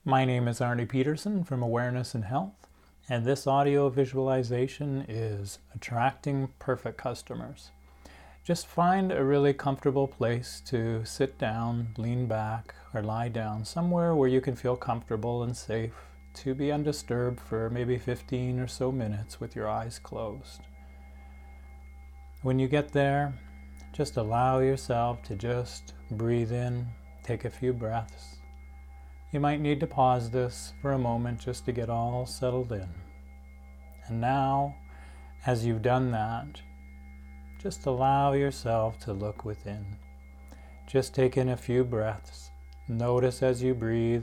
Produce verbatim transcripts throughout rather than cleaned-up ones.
My name is Arnie Peterson from Awareness and Health, and this audio visualization is attracting perfect customers. Just find a really comfortable place to sit down, lean back, or lie down, somewhere where you can feel comfortable and safe to be undisturbed for maybe fifteen or so minutes with your eyes closed. When you get there, just allow yourself to just breathe in, take a few breaths. You might need to pause this for a moment just to get all settled in. And now, as you've done that, just allow yourself to look within. Just take in a few breaths. Notice as you breathe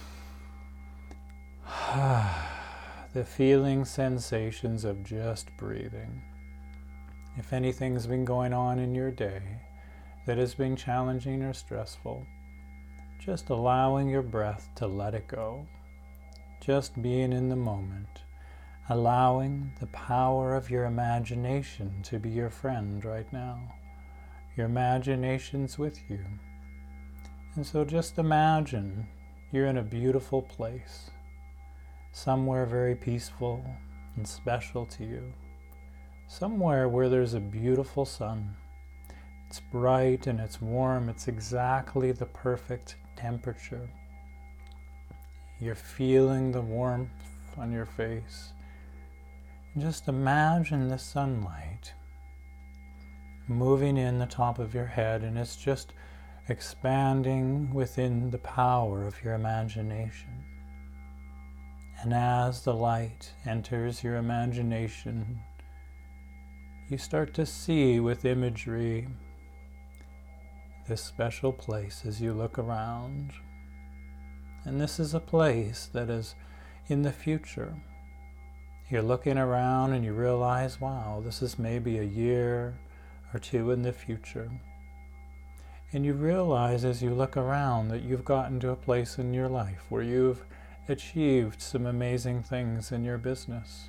the feeling sensations of just breathing. If anything's been going on in your day that has been challenging or stressful, just allowing your breath to let it go. Just being in the moment. Allowing the power of your imagination to be your friend right now. Your imagination's with you. And so just imagine you're in a beautiful place. Somewhere very peaceful and special to you. Somewhere where there's a beautiful sun. It's bright and it's warm. It's exactly the perfect temperature. You're feeling the warmth on your face. And just imagine the sunlight moving in the top of your head, and it's just expanding within the power of your imagination. And as the light enters your imagination, you start to see with imagery this special place as you look around. And this is a place that is in the future. You're looking around and you realize, wow, this is maybe a year or two in the future. And you realize as you look around that you've gotten to a place in your life where you've achieved some amazing things in your business.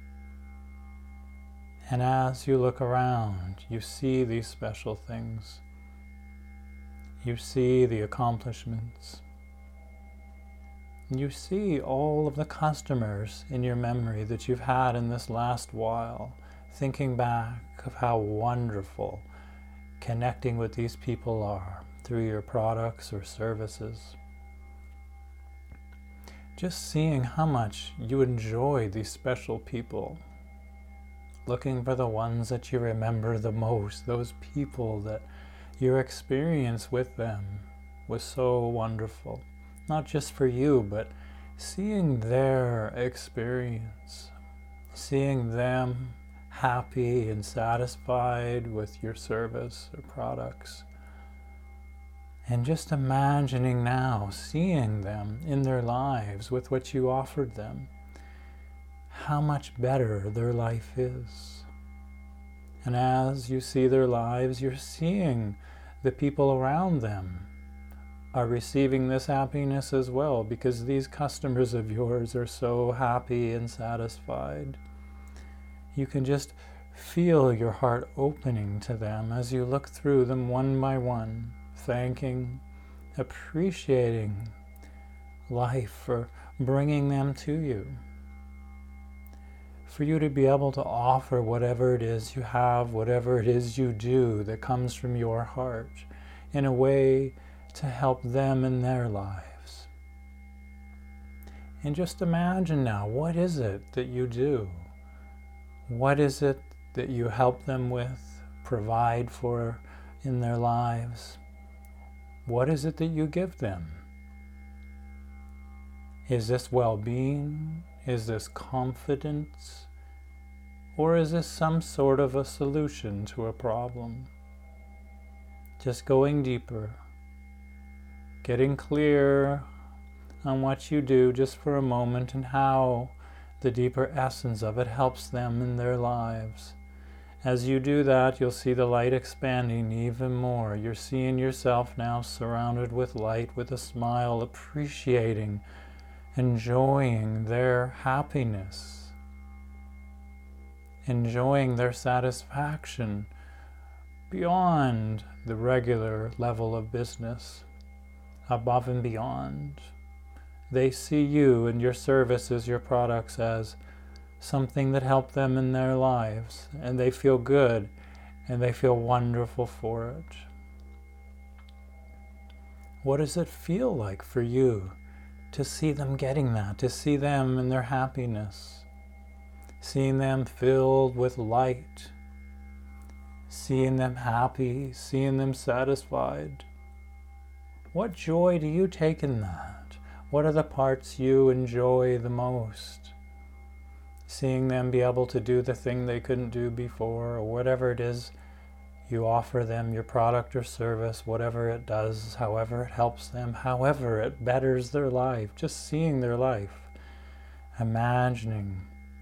And as you look around, you see these special things. You see the accomplishments. You see all of the customers in your memory that you've had in this last while, thinking back of how wonderful connecting with these people are through your products or services. Just seeing how much you enjoy these special people. Looking for the ones that you remember the most, those people that your experience with them was so wonderful. Not just for you, but seeing their experience, seeing them happy and satisfied with your service or products. And just imagining now, seeing them in their lives with what you offered them, how much better their life is. And as you see their lives, you're seeing the people around them are receiving this happiness as well, because these customers of yours are so happy and satisfied. You can just feel your heart opening to them as you look through them one by one, thanking, appreciating life for bringing them to you. For you to be able to offer whatever it is you have, whatever it is you do that comes from your heart in a way to help them in their lives. And just imagine now, what is it that you do? What is it that you help them with, provide for in their lives? What is it that you give them? Is this well-being? Is this confidence? Or is this some sort of a solution to a problem? Just going deeper, getting clear on what you do just for a moment and how the deeper essence of it helps them in their lives. As you do that, you'll see the light expanding even more. You're seeing yourself now surrounded with light, with a smile, appreciating, enjoying their happiness, enjoying their satisfaction beyond the regular level of business, above and beyond. They see you and your services, your products as something that helped them in their lives, and they feel good and they feel wonderful for it. What does it feel like for you to see them getting that, to see them in their happiness, seeing them filled with light, seeing them happy, seeing them satisfied? What joy do you take in that? What are the parts you enjoy the most? Seeing them be able to do the thing they couldn't do before, or whatever it is you offer them, your product or service, whatever it does, however it helps them, however it betters their life, just seeing their life, imagining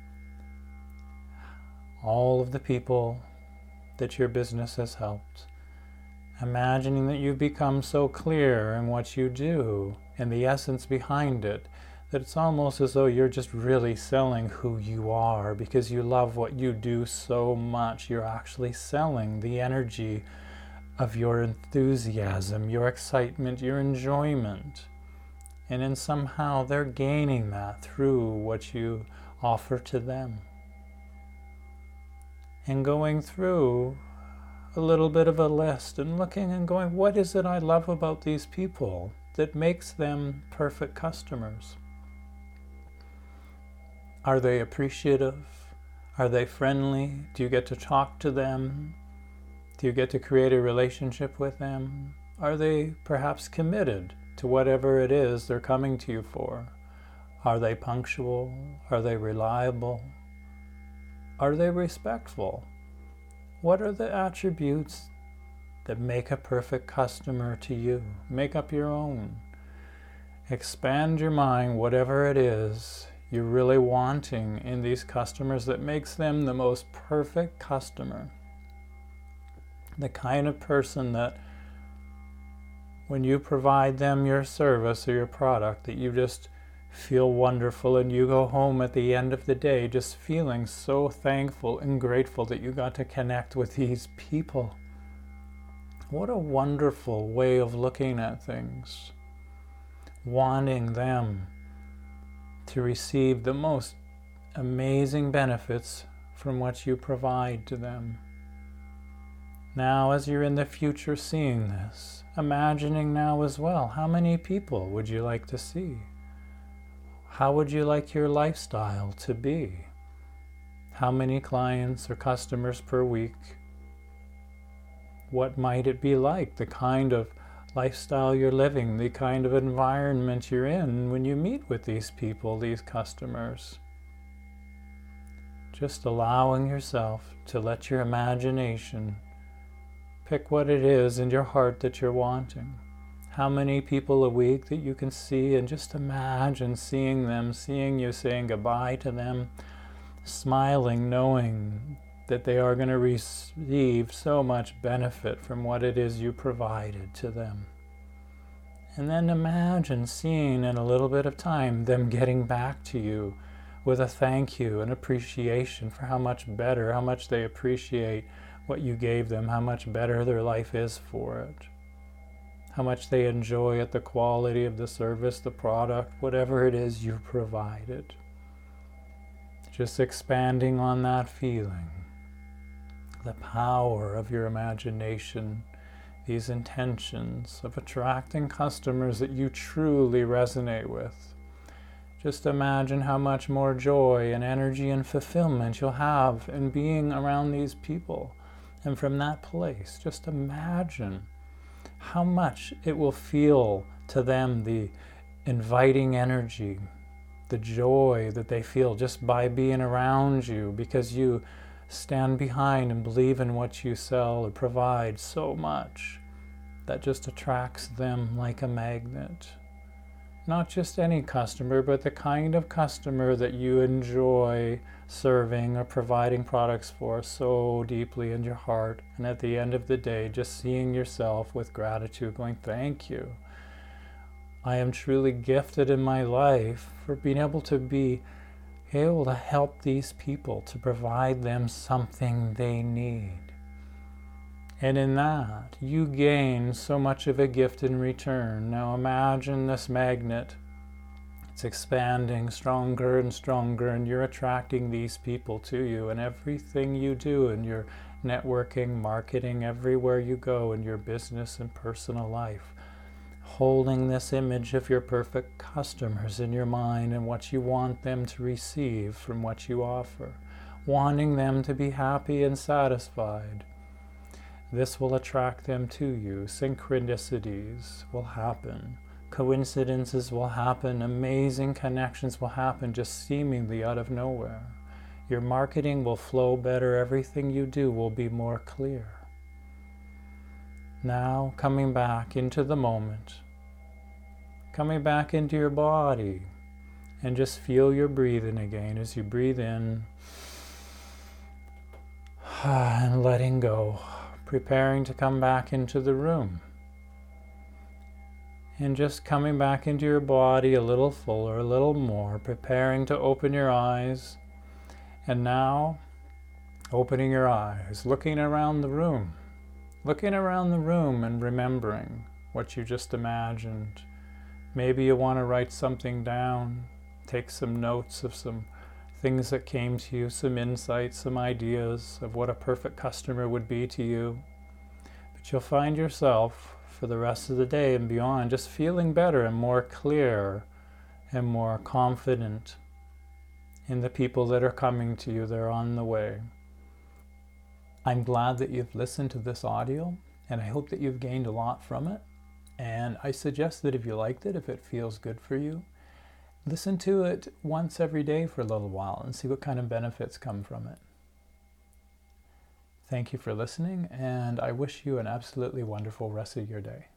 all of the people that your business has helped, imagining that you become so clear in what you do and the essence behind it, that it's almost as though you're just really selling who you are because you love what you do so much. You're actually selling the energy of your enthusiasm, your excitement, your enjoyment. And then somehow they're gaining that through what you offer to them. And going through a little bit of a list and looking and going, what is it I love about these people that makes them perfect customers? Are they appreciative? Are they friendly? Do you get to talk to them? Do you get to create a relationship with them? Are they perhaps committed to whatever it is they're coming to you for? Are they punctual? Are they reliable? Are they respectful? What are the attributes that make a perfect customer to you? Make up your own. Expand your mind, whatever it is you're really wanting in these customers that makes them the most perfect customer. The kind of person that when you provide them your service or your product, that you just feel wonderful and you go home at the end of the day just feeling so thankful and grateful that you got to connect with these people. What a wonderful way of looking at things. Wanting them to receive the most amazing benefits from what you provide to them. Now, as you're in the future seeing this, imagining now as well, how many people would you like to see? How would you like your lifestyle to be? How many clients or customers per week? What might it be like? The kind of lifestyle you're living, the kind of environment you're in when you meet with these people, these customers. Just allowing yourself to let your imagination pick what it is in your heart that you're wanting. How many people a week that you can see, and just imagine seeing them, seeing you, saying goodbye to them, smiling, knowing that they are going to receive so much benefit from what it is you provided to them. And then imagine seeing in a little bit of time them getting back to you with a thank you, an appreciation for how much better, how much they appreciate what you gave them, how much better their life is for it, how much they enjoy it, the quality of the service, the product, whatever it is you provided. Just expanding on that feeling. The power of your imagination, these intentions of attracting customers that you truly resonate with. Just imagine how much more joy and energy and fulfillment you'll have in being around these people. And from that place, just imagine how much it will feel to them, the inviting energy, the joy that they feel just by being around you, because you stand behind and believe in what you sell or provide so much that just attracts them like a magnet. Not just any customer, but the kind of customer that you enjoy serving or providing products for so deeply in your heart. And at the end of the day, just seeing yourself with gratitude, going, thank you. I am truly gifted in my life for being able to be able to help these people, to provide them something they need. And in that, you gain so much of a gift in return. Now imagine this magnet It's expanding stronger and stronger, and you're attracting these people to you. And everything you do in your networking, marketing, everywhere you go in your business and personal life, holding this image of your perfect customers in your mind and what you want them to receive from what you offer, wanting them to be happy and satisfied. This will attract them to you. Synchronicities will happen. Coincidences will happen. Amazing connections will happen just seemingly out of nowhere. Your marketing will flow better. Everything you do will be more clear. Now, coming back into the moment, coming back into your body, and just feel your breathing again as you breathe in and letting go, preparing to come back into the room. And just coming back into your body a little fuller, a little more, preparing to open your eyes. And now, opening your eyes, looking around the room, looking around the room and remembering what you just imagined. Maybe you want to write something down, take some notes of some things that came to you, some insights, some ideas of what a perfect customer would be to you. But you'll find yourself for the rest of the day and beyond just feeling better and more clear and more confident in the people that are coming to you. They're on the way. I'm glad that you've listened to this audio, and I hope that you've gained a lot from it. And I suggest that if you liked it, if it feels good for you, listen to it once every day for a little while and see what kind of benefits come from it. Thank you for listening, and I wish you an absolutely wonderful rest of your day.